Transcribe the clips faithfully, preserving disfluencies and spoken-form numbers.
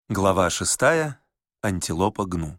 Глава шестая. Антилопа Гну.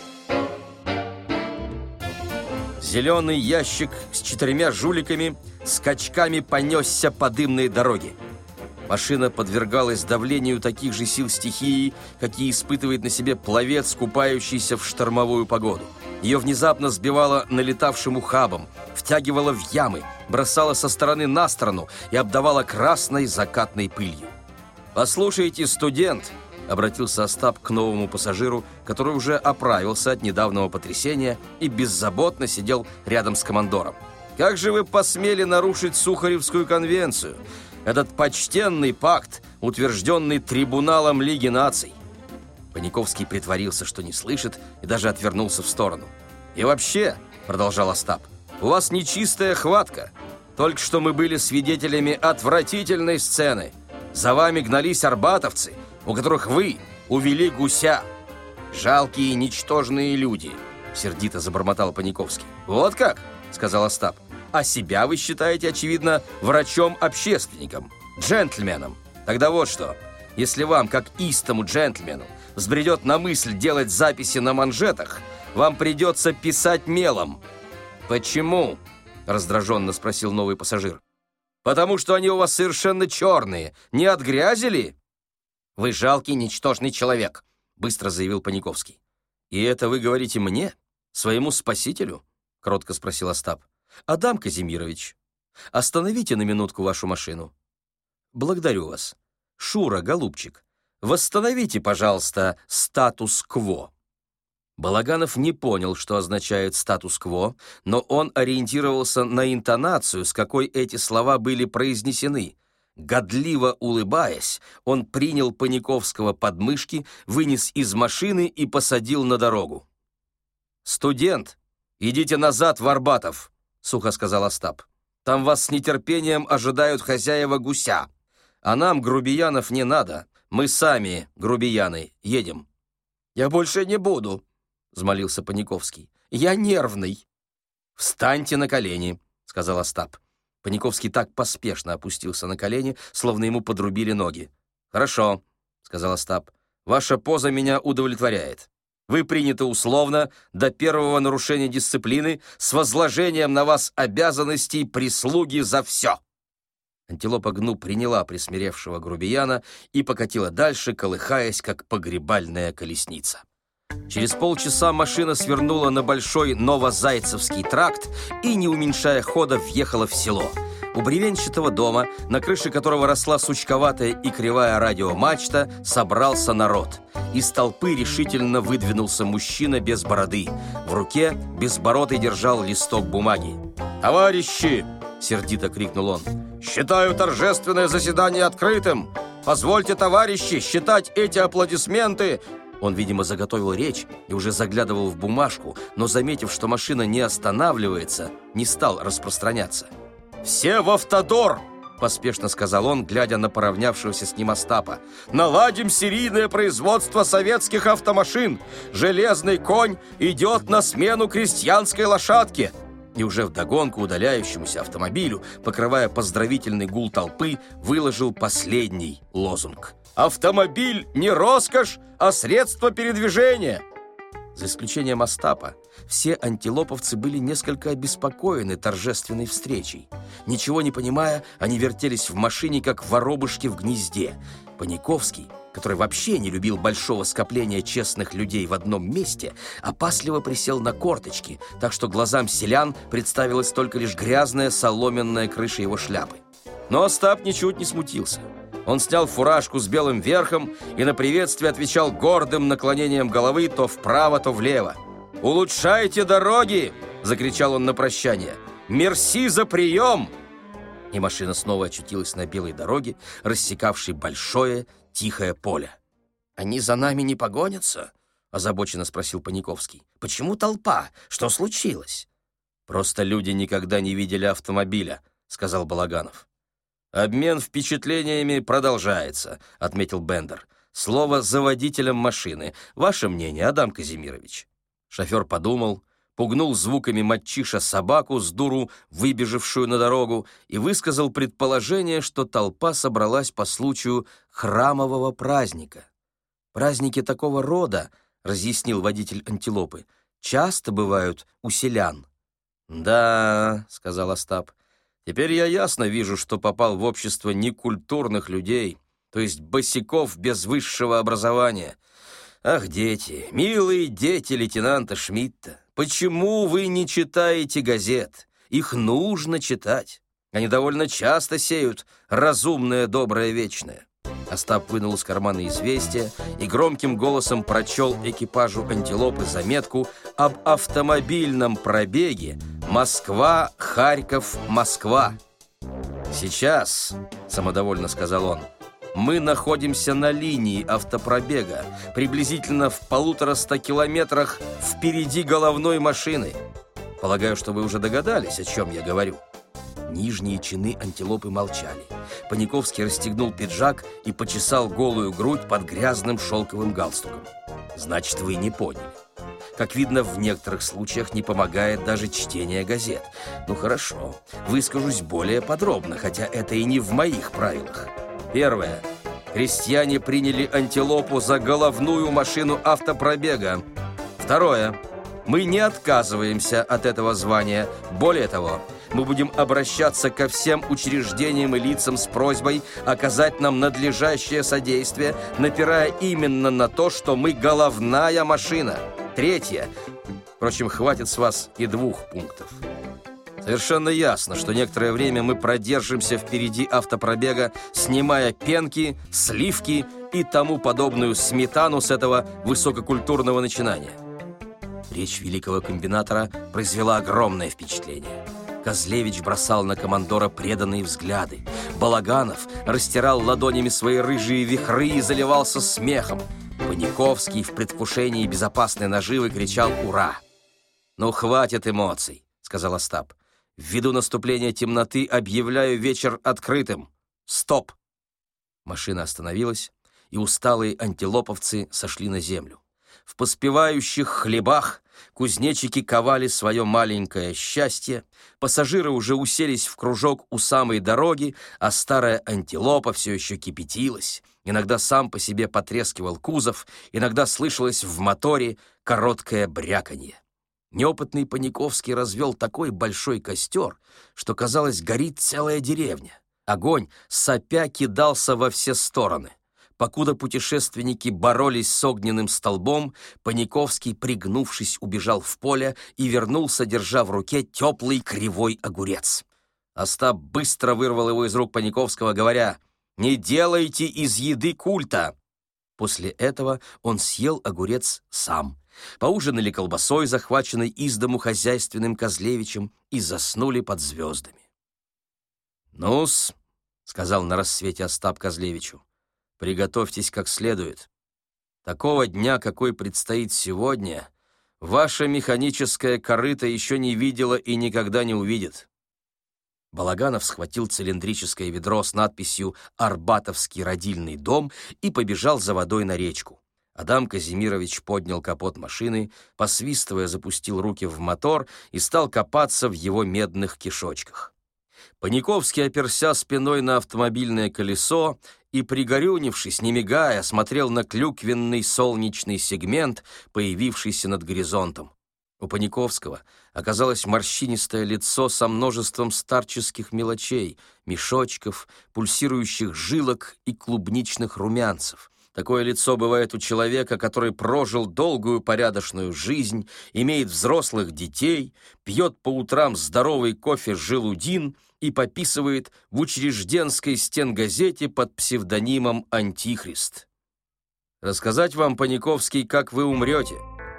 Зеленый ящик с четырьмя жуликами скачками понесся по дымной дороге. Машина подвергалась давлению таких же сил стихии, какие испытывает на себе пловец, купающийся в штормовую погоду. Ее внезапно сбивало налетавшим ухабом, втягивало в ямы, бросало со стороны на сторону и обдавало красной закатной пылью. «Послушайте, студент!» — обратился Остап к новому пассажиру, который уже оправился от недавнего потрясения и беззаботно сидел рядом с командором. «Как же вы посмели нарушить Сухаревскую конвенцию, этот почтенный пакт, утвержденный Трибуналом Лиги наций?» Паниковский притворился, что не слышит, и даже отвернулся в сторону. «И вообще, — продолжал Остап, — у вас нечистая хватка. Только что мы были свидетелями отвратительной сцены. За вами гнались арбатовцы, у которых вы увели гуся. Жалкие, ничтожные люди», — сердито забормотал Паниковский. «Вот как?» — сказал Остап. «А себя вы считаете, очевидно, врачом-общественником, джентльменом. Тогда вот что, если вам, как истому джентльмену, взбредет на мысль делать записи на манжетах, вам придется писать мелом». «Почему?» — раздраженно спросил новый пассажир. «Потому что они у вас совершенно черные. Не от грязи ли?» «Вы жалкий, ничтожный человек», — быстро заявил Паниковский. «И это вы говорите мне, своему спасителю?» — кротко спросил Остап. «Адам Казимирович, остановите на минутку вашу машину». «Благодарю вас. Шура, голубчик, восстановите, пожалуйста, статус-кво». Балаганов не понял, что означает статус-кво, но он ориентировался на интонацию, с какой эти слова были произнесены. Годливо улыбаясь, он принял Паниковского под мышки, вынес из машины и посадил на дорогу. «Студент, идите назад в Арбатов», — сухо сказал Остап. «Там вас с нетерпением ожидают хозяева гуся. А нам, грубиянов, не надо. Мы сами, грубияны, едем». «Я больше не буду», — взмолился Паниковский. «Я нервный». «Встаньте на колени», — сказал Остап. Паниковский так поспешно опустился на колени, словно ему подрубили ноги. «Хорошо», — сказал Остап. «Ваша поза меня удовлетворяет. Вы приняты условно до первого нарушения дисциплины с возложением на вас обязанностей прислуги за все». Антилопа Гну приняла присмиревшего грубияна и покатила дальше, колыхаясь, как погребальная колесница. Через полчаса машина свернула на Большой Новозайцевский тракт и, не уменьшая хода, въехала в село. У бревенчатого дома, на крыше которого росла сучковатая и кривая радиомачта, собрался народ. Из толпы решительно выдвинулся мужчина без бороды. В руке безбородый держал листок бумаги. «Товарищи!» — сердито крикнул он. «Считаю торжественное заседание открытым! Позвольте, товарищи, считать эти аплодисменты!» Он, видимо, заготовил речь и уже заглядывал в бумажку, но, заметив, что машина не останавливается, не стал распространяться. «Все в автодор!» — поспешно сказал он, глядя на поравнявшегося с ним Остапа. «Наладим серийное производство советских автомашин! Железный конь идет на смену крестьянской лошадке!» И уже вдогонку удаляющемуся автомобилю, покрывая поздравительный гул толпы, выложил последний лозунг. «Автомобиль не роскошь, а средство передвижения!» За исключением Остапа, все антилоповцы были несколько обеспокоены торжественной встречей. Ничего не понимая, они вертелись в машине, как воробушки в гнезде. Паниковский, который вообще не любил большого скопления честных людей в одном месте, опасливо присел на корточки, так что глазам селян представилась только лишь грязная соломенная крыша его шляпы. Но Остап ничуть не смутился. Он снял фуражку с белым верхом и на приветствие отвечал гордым наклонением головы то вправо, то влево. «Улучшайте дороги!» — закричал он на прощание. «Мерси за прием!» И машина снова очутилась на белой дороге, рассекавшей большое тихое поле. «Они за нами не погонятся?» — озабоченно спросил Паниковский. «Почему толпа? Что случилось?» «Просто люди никогда не видели автомобиля», — сказал Балаганов. «Обмен впечатлениями продолжается», — отметил Бендер. «Слово за водителем машины. Ваше мнение, Адам Казимирович?» Шофер подумал, пугнул звуками мачиша собаку с дуру, выбежавшую на дорогу, и высказал предположение, что толпа собралась по случаю храмового праздника. Праздники такого рода, разъяснил водитель антилопы, часто бывают у селян. Да, сказал Остап, теперь я ясно вижу, что попал в общество некультурных людей, то есть босяков без высшего образования. Ах, дети, милые дети лейтенанта Шмидта, почему вы не читаете газет? Их нужно читать. Они довольно часто сеют разумное, доброе, вечное. Остап вынул из кармана известие и громким голосом прочел экипажу антилопы заметку об автомобильном пробеге Москва-Харьков-Москва. «Сейчас», — самодовольно сказал он, — «мы находимся на линии автопробега, приблизительно в полутораста километрах впереди головной машины. Полагаю, что вы уже догадались, о чем я говорю». Нижние чины антилопы молчали. Паниковский расстегнул пиджак и почесал голую грудь под грязным шелковым галстуком. «Значит, вы не поняли. Как видно, в некоторых случаях не помогает даже чтение газет. Ну хорошо, выскажусь более подробно, хотя это и не в моих правилах. Первое. Крестьяне приняли антилопу за головную машину автопробега. Второе. Мы не отказываемся от этого звания. Более того, мы будем обращаться ко всем учреждениям и лицам с просьбой оказать нам надлежащее содействие, напирая именно на то, что мы головная машина. Третье. Впрочем, хватит с вас и двух пунктов. Совершенно ясно, что некоторое время мы продержимся впереди автопробега, снимая пенки, сливки и тому подобную сметану с этого высококультурного начинания. Речь великого комбинатора произвела огромное впечатление. Козлевич бросал на командора преданные взгляды. Балаганов растирал ладонями свои рыжие вихры и заливался смехом. Паниковский в предвкушении безопасной наживы кричал «Ура!». «Ну, хватит эмоций», — сказал Остап. «Ввиду наступления темноты объявляю вечер открытым. Стоп!» Машина остановилась, и усталые антилоповцы сошли на землю. В поспевающих хлебах кузнечики ковали свое маленькое счастье, пассажиры уже уселись в кружок у самой дороги, а старая антилопа все еще кипятилась. Иногда сам по себе потрескивал кузов, иногда слышалось в моторе короткое бряканье. Неопытный Паниковский развел такой большой костер, что, казалось, горит целая деревня. Огонь сопя кидался во все стороны. Покуда путешественники боролись с огненным столбом, Паниковский, пригнувшись, убежал в поле и вернулся, держа в руке теплый кривой огурец. Остап быстро вырвал его из рук Паниковского, говоря: «Не делайте из еды культа!» После этого он съел огурец сам. Поужинали колбасой, захваченной из дому хозяйственным Козлевичем, и заснули под звездами. «Ну-с», — сказал на рассвете Остап Козлевичу, — «приготовьтесь как следует. Такого дня, какой предстоит сегодня, ваша механическая корыта еще не видела и никогда не увидит». Балаганов схватил цилиндрическое ведро с надписью «Арбатовский родильный дом» и побежал за водой на речку. Адам Казимирович поднял капот машины, посвистывая, запустил руки в мотор и стал копаться в его медных кишочках. Паниковский оперся спиной на автомобильное колесо и, пригорюнившись, не мигая, смотрел на клюквенный солнечный сегмент, появившийся над горизонтом. У Паниковского оказалось морщинистое лицо со множеством старческих мелочей, мешочков, пульсирующих жилок и клубничных румянцев. Такое лицо бывает у человека, который прожил долгую порядочную жизнь, имеет взрослых детей, пьет по утрам здоровый кофе «Желудин» и пописывает в учрежденской стенгазете под псевдонимом «Антихрист». «Рассказать вам, Паниковский, как вы умрете?»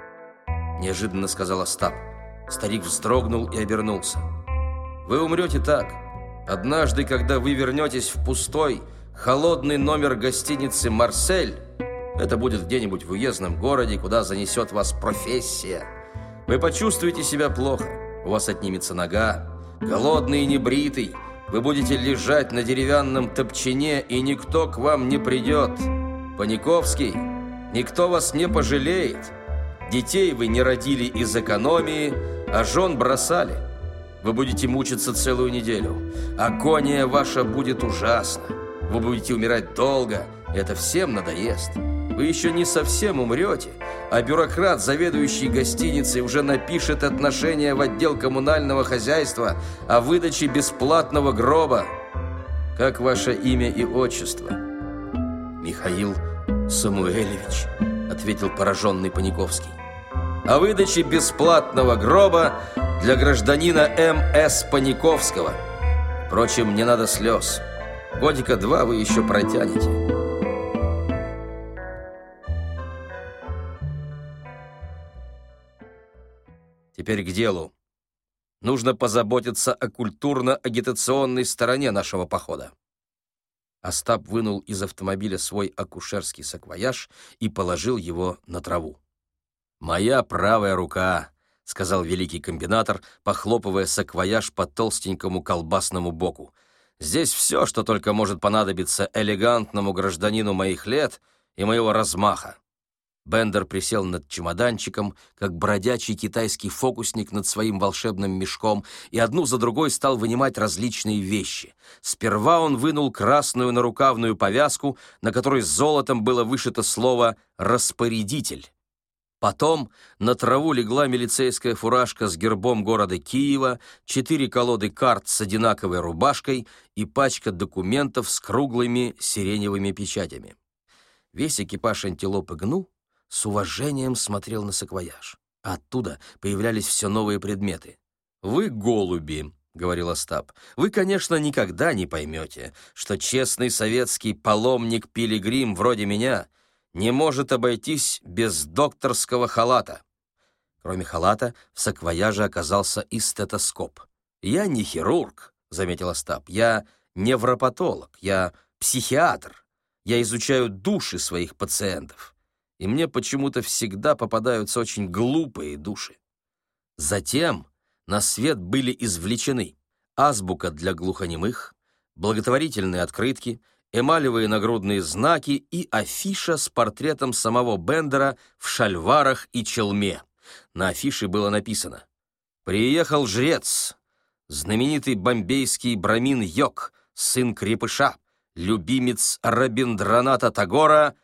— неожиданно сказал Остап. Старик вздрогнул и обернулся. «Вы умрете так. Однажды, когда вы вернетесь в пустой, холодный номер гостиницы «Марсель», это будет где-нибудь в уездном городе, куда занесет вас профессия, вы почувствуете себя плохо, у вас отнимется нога, голодный и небритый, вы будете лежать на деревянном топчине, и никто к вам не придет. Паниковский, никто вас не пожалеет. Детей вы не родили из экономии, а жен бросали. Вы будете мучиться целую неделю. Агония ваша будет ужасна. Вы будете умирать долго, и это всем надоест. Вы еще не совсем умрете, а бюрократ, заведующий гостиницей, уже напишет отношение в отдел коммунального хозяйства о выдаче бесплатного гроба. Как ваше имя и отчество? Михаил Самуэлевич, ответил пораженный Паниковский. О выдаче бесплатного гроба для гражданина М С Паниковского. Впрочем, не надо слез. Годика два вы еще протянете. Теперь к делу. Нужно позаботиться о культурно-агитационной стороне нашего похода. Остап вынул из автомобиля свой акушерский саквояж и положил его на траву. «Моя правая рука», — сказал великий комбинатор, похлопывая саквояж по толстенькому колбасному боку. «Здесь все, что только может понадобиться элегантному гражданину моих лет и моего размаха». Бендер присел над чемоданчиком, как бродячий китайский фокусник над своим волшебным мешком, и одну за другой стал вынимать различные вещи. Сперва он вынул красную нарукавную повязку, на которой золотом было вышито слово «распорядитель». Потом на траву легла милицейская фуражка с гербом города Киева, четыре колоды карт с одинаковой рубашкой и пачка документов с круглыми сиреневыми печатями. Весь экипаж «Антилопы Гну» с уважением смотрел на саквояж. Оттуда появлялись все новые предметы. «Вы голуби», — говорил Остап. «Вы, конечно, никогда не поймете, что честный советский паломник-пилигрим вроде меня не может обойтись без докторского халата». Кроме халата, в саквояже оказался и стетоскоп. «Я не хирург», — заметил Остап. «Я невропатолог, я психиатр. Я изучаю души своих пациентов. И мне почему-то всегда попадаются очень глупые души». Затем на свет были извлечены азбука для глухонемых, благотворительные открытки, эмалевые нагрудные знаки и афиша с портретом самого Бендера в шальварах и челме. На афише было написано: «Приехал жрец, знаменитый бомбейский брамин Йог, сын крепыша, любимец Рабиндраната Тагора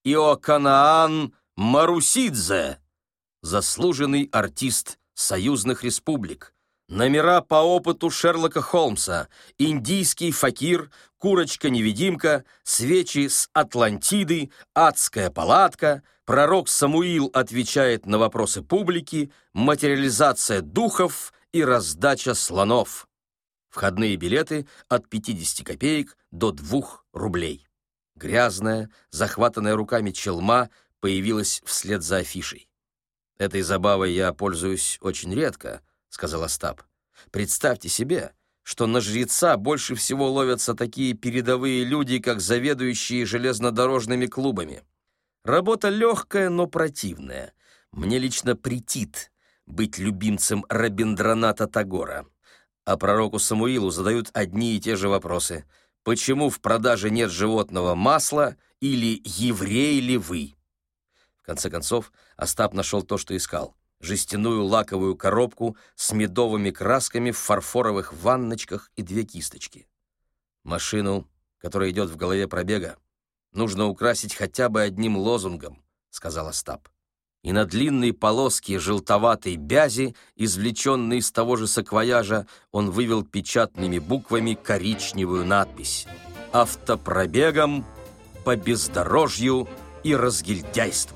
Иоканаан Марусидзе, заслуженный артист союзных республик. Номера по опыту Шерлока Холмса, индийский факир, курочка-невидимка, свечи с Атлантиды, адская палатка, пророк Самуил отвечает на вопросы публики, материализация духов и раздача слонов». Входные билеты от пятидесяти копеек до двух рублей. Грязная, захватанная руками челма появилась вслед за афишей. «Этой забавой я пользуюсь очень редко», — сказал Остап. «Представьте себе, что на жреца больше всего ловятся такие передовые люди, как заведующие железнодорожными клубами. Работа легкая, но противная. Мне лично претит быть любимцем Рабиндраната Тагора. А пророку Самуилу задают одни и те же вопросы. Почему в продаже нет животного масла или еврей ли вы?» В конце концов, Остап нашел то, что искал. Жестяную лаковую коробку с медовыми красками в фарфоровых ванночках и две кисточки. «Машину, которая идет в голове пробега, нужно украсить хотя бы одним лозунгом», — сказал Остап. И на длинной полоске желтоватой бязи, извлеченной из того же саквояжа, он вывел печатными буквами коричневую надпись: «Автопробегом по бездорожью и разгильдяйству».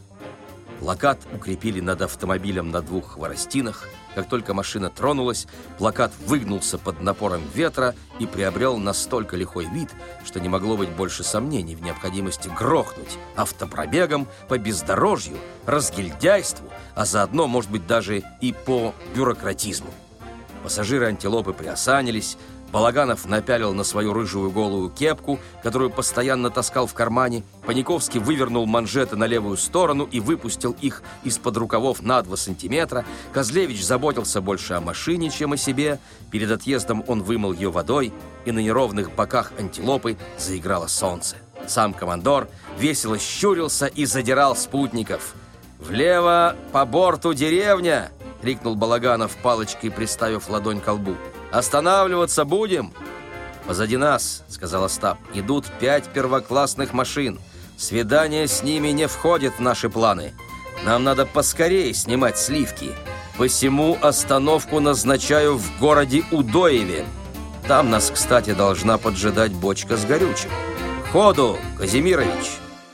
Плакат укрепили над автомобилем на двух хворостинах. Как только машина тронулась, плакат выгнулся под напором ветра и приобрел настолько лихой вид, что не могло быть больше сомнений в необходимости грохнуть автопробегом по бездорожью, разгильдяйству, а заодно, может быть, даже и по бюрократизму. Пассажиры «Антилопы» приосанились, Балаганов напялил на свою рыжую голую кепку, которую постоянно таскал в кармане. Паниковский вывернул манжеты на левую сторону и выпустил их из-под рукавов на два сантиметра. Козлевич заботился больше о машине, чем о себе. Перед отъездом он вымыл ее водой, и на неровных боках «Антилопы» заиграло солнце. Сам командор весело щурился и задирал спутников. «Влево по борту деревня!» — крикнул Балаганов, палочкой приставив ладонь к лбу. «Останавливаться будем?» «Позади нас, — сказал Остап, — идут пять первоклассных машин. Свидание с ними не входит в наши планы. Нам надо поскорее снимать сливки. Посему остановку назначаю в городе Удоеве. Там нас, кстати, должна поджидать бочка с горючим. Ходу, Казимирович!»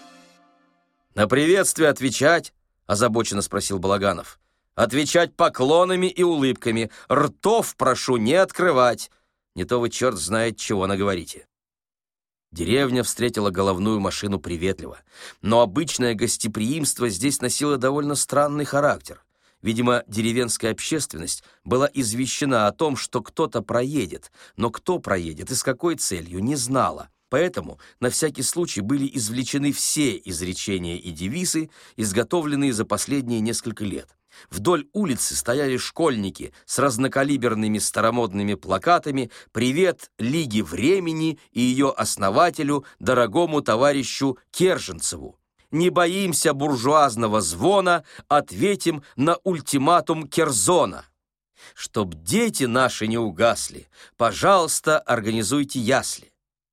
«На приветствие отвечать?» — озабоченно спросил Балаганов. «Отвечать поклонами и улыбками. Ртов прошу не открывать. Не то вы черт знает чего наговорите». Деревня встретила головную машину приветливо, но обычное гостеприимство здесь носило довольно странный характер. Видимо, деревенская общественность была извещена о том, что кто-то проедет, но кто проедет и с какой целью, не знала. Поэтому на всякий случай были извлечены все изречения и девизы, изготовленные за последние несколько лет. Вдоль улицы стояли школьники с разнокалиберными старомодными плакатами «Привет Лиге Времени» и ее основателю, дорогому товарищу Керженцеву. «Не боимся буржуазного звона, ответим на ультиматум Керзона. Чтоб дети наши не угасли, пожалуйста, организуйте ясли».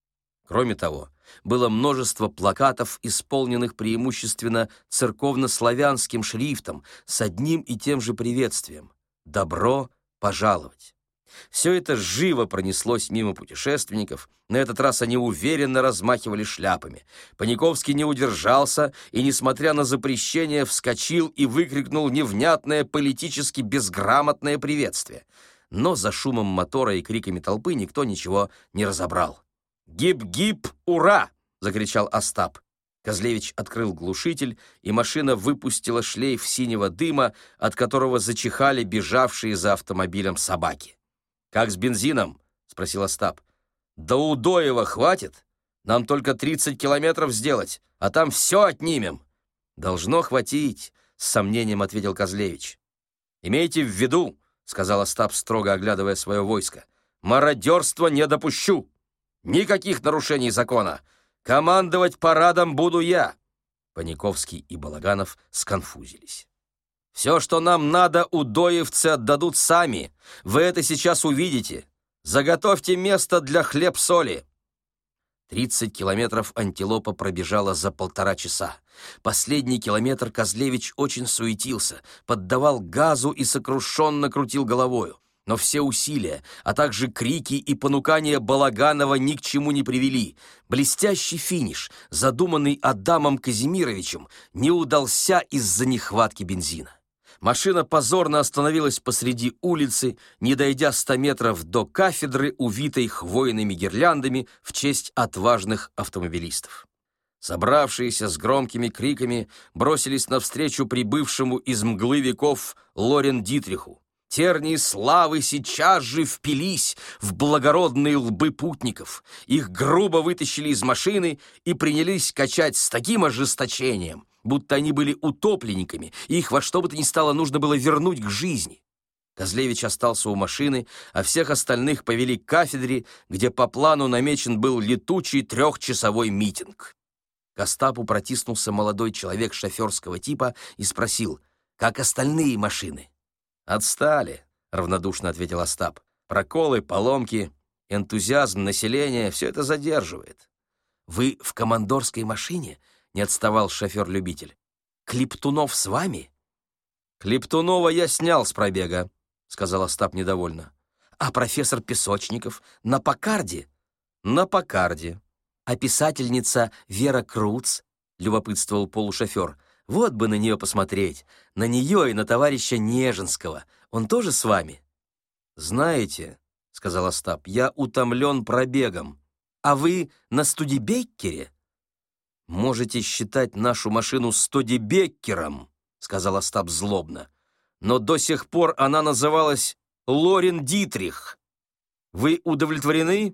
Кроме того, было множество плакатов, исполненных преимущественно церковно-славянским шрифтом, с одним и тем же приветствием «Добро пожаловать». Все это живо пронеслось мимо путешественников. На этот раз они уверенно размахивали шляпами. Паниковский не удержался и, несмотря на запрещение, вскочил и выкрикнул невнятное политически безграмотное приветствие. Но за шумом мотора и криками толпы никто ничего не разобрал. «Гип-гип, ура!» — закричал Остап. Козлевич открыл глушитель, и машина выпустила шлейф синего дыма, от которого зачихали бежавшие за автомобилем собаки. «Как с бензином?» — спросил Остап. «До Удоева хватит? Нам только тридцать километров сделать, а там все отнимем». «Должно хватить», — с сомнением ответил Козлевич. «Имейте в виду», — сказал Остап, строго оглядывая свое войско, «мародерства не допущу. Никаких нарушений закона. Командовать парадом буду я». Паниковский и Балаганов сконфузились. «Все, что нам надо, удоевцы отдадут сами. Вы это сейчас увидите. Заготовьте место для хлеб-соли». Тридцать километров антилопа пробежала за полтора часа. Последний километр Козлевич очень суетился, поддавал газу и сокрушенно крутил головою. Но все усилия, а также крики и понукания Балаганова ни к чему не привели. Блестящий финиш, задуманный Адамом Казимировичем, не удался из-за нехватки бензина. Машина позорно остановилась посреди улицы, не дойдя ста метров до кафедры, увитой хвойными гирляндами в честь отважных автомобилистов. Собравшиеся с громкими криками бросились навстречу прибывшему из мглы веков Лорен Дитриху. Тернии славы сейчас же впились в благородные лбы путников. Их грубо вытащили из машины и принялись качать с таким ожесточением, будто они были утопленниками, и их во что бы то ни стало нужно было вернуть к жизни. Козлевич остался у машины, а всех остальных повели к кафедре, где по плану намечен был летучий трехчасовой митинг. К Остапу протиснулся молодой человек шоферского типа и спросил, как остальные машины. «Отстали», — равнодушно ответил Остап. «Проколы, поломки, энтузиазм населения — все это задерживает». «Вы в командорской машине?» — не отставал шофер-любитель. «Клептунов с вами?» «Клептунова я снял с пробега», — сказал Остап недовольно. «А профессор Песочников на Покарде?» «На Покарде». «А писательница Вера Круц?» — любопытствовал полушофер. «Вот бы на нее посмотреть, на нее и на товарища Нежинского. Он тоже с вами?» «Знаете, — сказал Остап, — я утомлен пробегом. А вы на Студебеккере?» «Можете считать нашу машину Студебеккером, — сказал Остап злобно, — но до сих пор она называлась Лорен Дитрих. Вы удовлетворены?»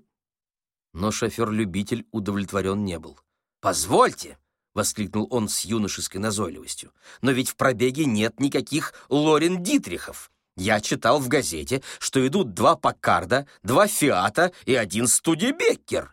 Но шофер-любитель удовлетворен не был. «Позвольте! — воскликнул он с юношеской назойливостью. «Но ведь в пробеге нет никаких Лорен Дитрихов. Я читал в газете, что идут два Покарда, два Фиата и один Студебеккер».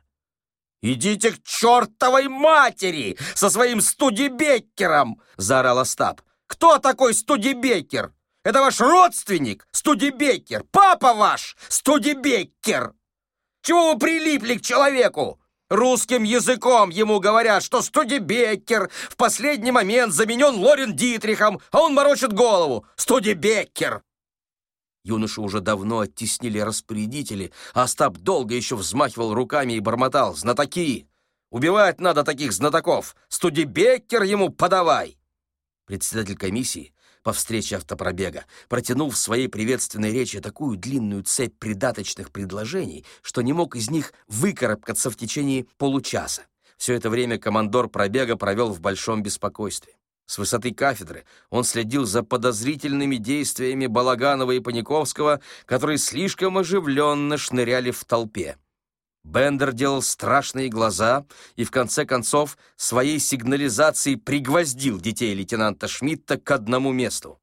«Идите к чертовой матери со своим Студебеккером!» — заорал Остап. «Кто такой Студебеккер? Это ваш родственник, Студебеккер! Папа ваш, Студебеккер! Чего вы прилипли к человеку? Русским языком ему говорят, что Студебеккер в последний момент заменен Лорен Дитрихом, а он морочит голову. Студебеккер! Юношу уже давно оттеснили распорядители, а Остап долго еще взмахивал руками и бормотал: «Знатоки! Убивать надо таких знатоков! Студебеккер ему подавай!» Председатель комиссии по встрече автопробега протянул в своей приветственной речи такую длинную цепь придаточных предложений, что не мог из них выкарабкаться в течение получаса. Все это время командор пробега провел в большом беспокойстве. С высоты кафедры он следил за подозрительными действиями Балаганова и Паниковского, которые слишком оживленно шныряли в толпе. Бендер делал страшные глаза и, в конце концов, своей сигнализацией пригвоздил детей лейтенанта Шмидта к одному месту.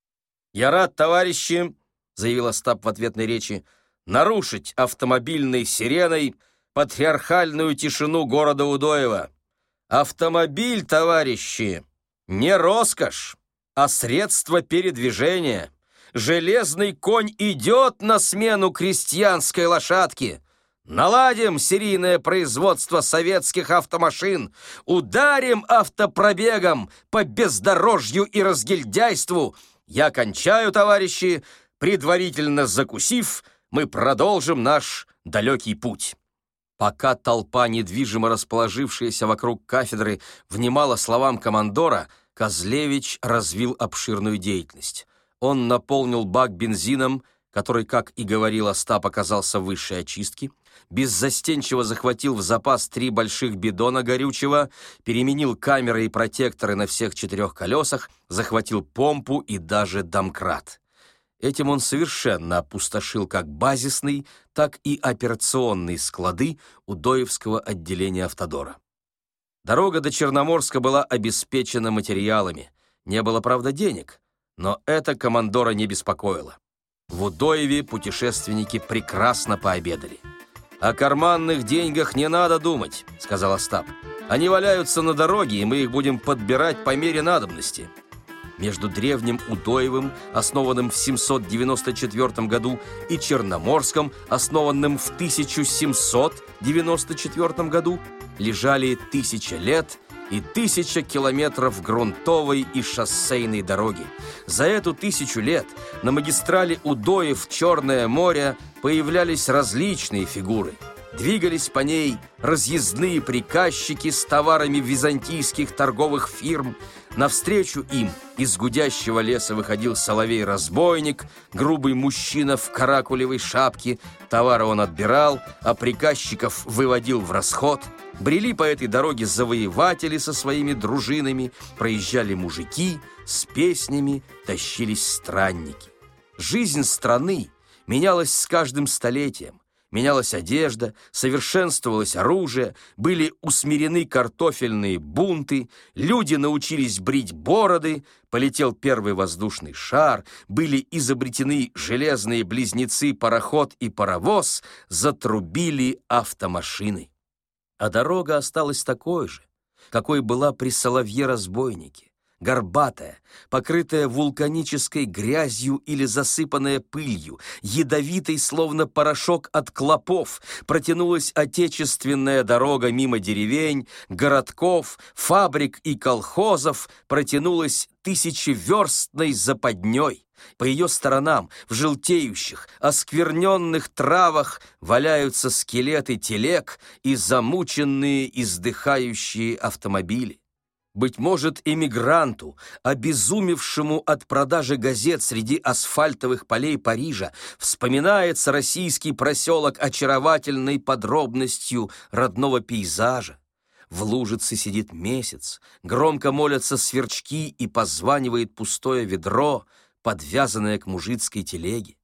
«Я рад, товарищи», — заявил Остап в ответной речи, «нарушить автомобильной сиреной патриархальную тишину города Удоева. Автомобиль, товарищи, не роскошь, а средство передвижения. Железный конь идет на смену крестьянской лошадке. Наладим серийное производство советских автомашин, ударим автопробегом по бездорожью и разгильдяйству. Я кончаю, товарищи, предварительно закусив, мы продолжим наш далекий путь». Пока толпа, недвижимо расположившаяся вокруг кафедры, внимала словам командора, Козлевич развил обширную деятельность. Он наполнил бак бензином, который, как и говорил Остап, оказался высшей очистки, беззастенчиво захватил в запас три больших бидона горючего, переменил камеры и протекторы на всех четырех колесах, захватил помпу и даже домкрат. Этим он совершенно опустошил как базисный, так и операционные склады Удоевского отделения автодора. Дорога до Черноморска была обеспечена материалами. Не было, правда, денег, но это командора не беспокоило. В Удоеве путешественники прекрасно пообедали. «О карманных деньгах не надо думать», — сказал Остап. «Они валяются на дороге, и мы их будем подбирать по мере надобности». Между древним Удоевым, основанным в семьсот девяносто четвёртом году, и Черноморском, основанным в тысяча семьсот девяносто четвёртом году, лежали тысяча лет и тысяча километров грунтовой и шоссейной дороги. За эту тысячу лет на магистрали Удоев-Черное море появлялись различные фигуры. Двигались по ней разъездные приказчики с товарами византийских торговых фирм. Навстречу им из гудящего леса выходил соловей-разбойник, грубый мужчина в каракулевой шапке. Товары он отбирал, а приказчиков выводил в расход. Брели по этой дороге завоеватели со своими дружинами, проезжали мужики, с песнями тащились странники. Жизнь страны менялась с каждым столетием. Менялась одежда, совершенствовалось оружие, были усмирены картофельные бунты, люди научились брить бороды, полетел первый воздушный шар, были изобретены железные близнецы пароход и паровоз, затрубили автомашины. А дорога осталась такой же, какой была при соловье-разбойнике. Горбатая, покрытая вулканической грязью или засыпанная пылью, ядовитой, словно порошок от клопов, протянулась отечественная дорога мимо деревень, городков, фабрик и колхозов, протянулась тысячеверстной западней. По ее сторонам, в желтеющих, оскверненных травах валяются скелеты телег и замученные, издыхающие автомобили. Быть может, эмигранту, обезумевшему от продажи газет среди асфальтовых полей Парижа, вспоминается российский проселок очаровательной подробностью родного пейзажа. В лужице сидит месяц, громко молятся сверчки и позванивает пустое ведро, подвязанное к мужицкой телеге.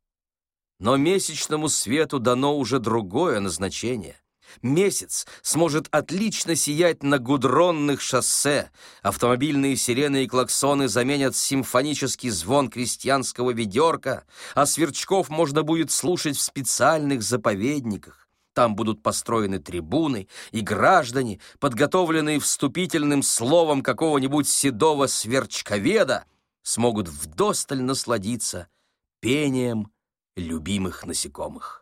Но месячному свету дано уже другое назначение. Месяц сможет отлично сиять на гудронных шоссе, автомобильные сирены и клаксоны заменят симфонический звон крестьянского ведерка, а сверчков можно будет слушать в специальных заповедниках. Там будут построены трибуны, и граждане, подготовленные вступительным словом какого-нибудь седого сверчковеда, смогут вдосталь насладиться пением любимых насекомых.